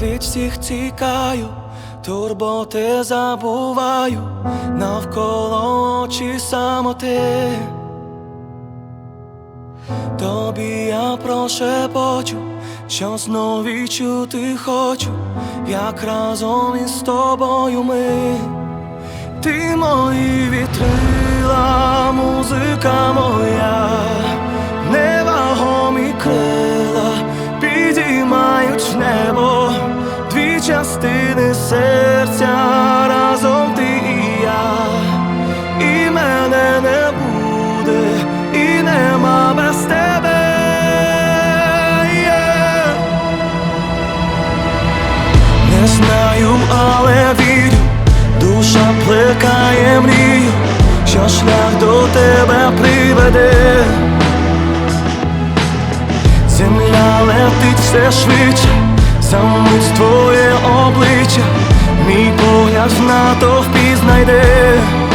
від всіх тікаю, турботи забуваю, навколо очі самоти. Тобі я прошепочу, що знов відчути хочу, як разом із тобою ми. Ти мої вітрила, музика моя, невагомі крила підіймають в небо дві частини серця, разом ти і я. І мене не буде, і нема без тебе. Не знаю, але вірю, душа плекає мрію, що шлях до тебе приведе. Земля летить все швидше, за мить твоє обличчя, мій погляд в натовпі знайде.